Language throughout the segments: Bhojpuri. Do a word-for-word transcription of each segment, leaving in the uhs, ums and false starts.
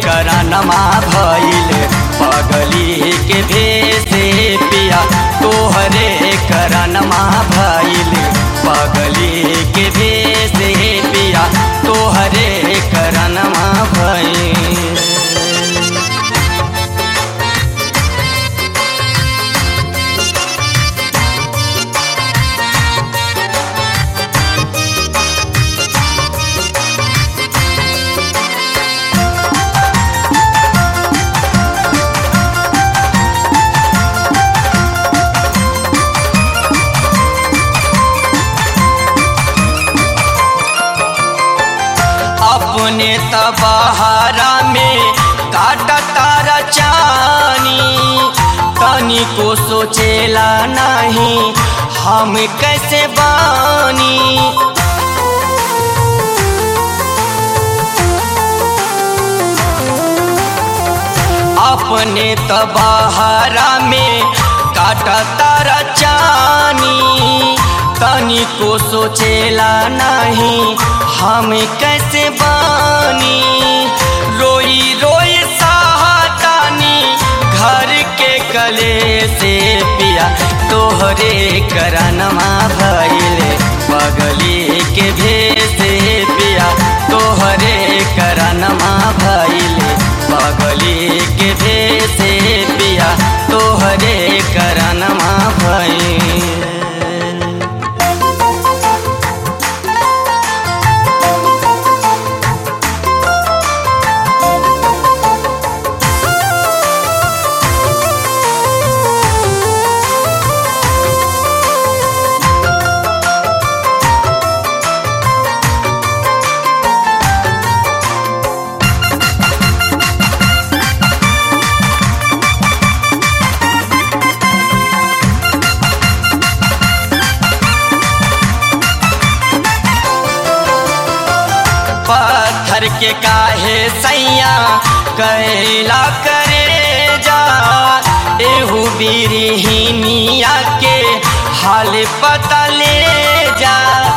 करनमा भइले पगली के भेसे पिया तोहरे करनमा भइले पगली के भेसे पिया तोहरे करनमा भइले। अपने तबहारा में काटा तारा चानी तनी को सोचेला नहीं हम कैसे बानी। अपने तबहारा में काटा तारा चानी तनी को सोचेला नहीं हम कैसे बानी। रोई रोई सहातानी घर के कले से पिया तोहरे करनमा भइले पगली के भेसे पिया तोहरे करनमा भइले पगली के भेसे पिया तोहरे करनमा भइले। पत्थर के काहे सैया कैला करे जा एहू बिरहिनिया के हाल पता ले जा।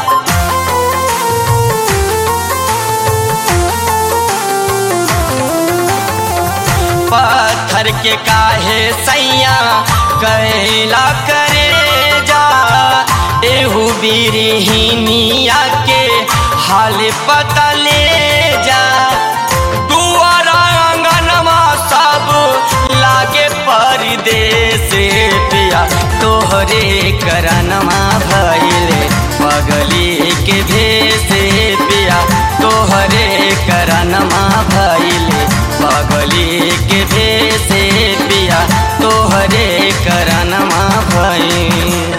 पत्थर के काहे सैया कैला करे जा एहू बिरहिनिया के हाल पता ले जा। दुआरा आंगनमा सब लागे परदेस पिया तोहरे करनमा भइले पगली के भेसे पिया तोहरे करनमा भइले पगली के भेसे पिया तोहरे करनमा भइले।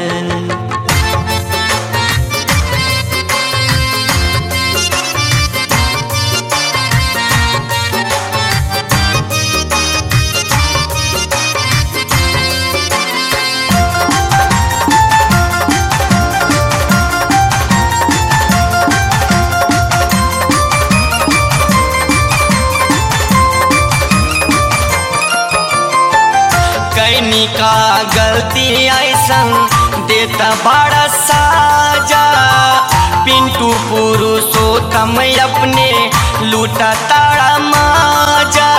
कैनी का गलती ऐसन देता बड़ा साजा पिंटू पुरुषोत्तम अपने लूटा ताड़ा माजा।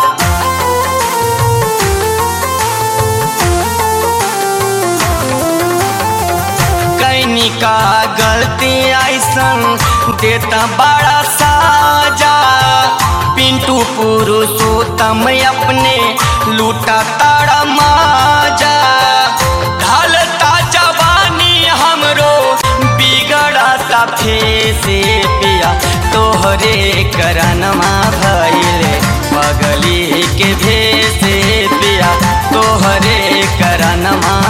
कैनी का गलती ऐसन देता बड़ा साजा पिंटू पुरुषोत्तम अपने लूटा ताड़ा माजा। ढलता जवानी हमरो बिगड़ता फेसे पिया तोहरे करनमा भइले पगली के भेसे पिया तोहरे करनमा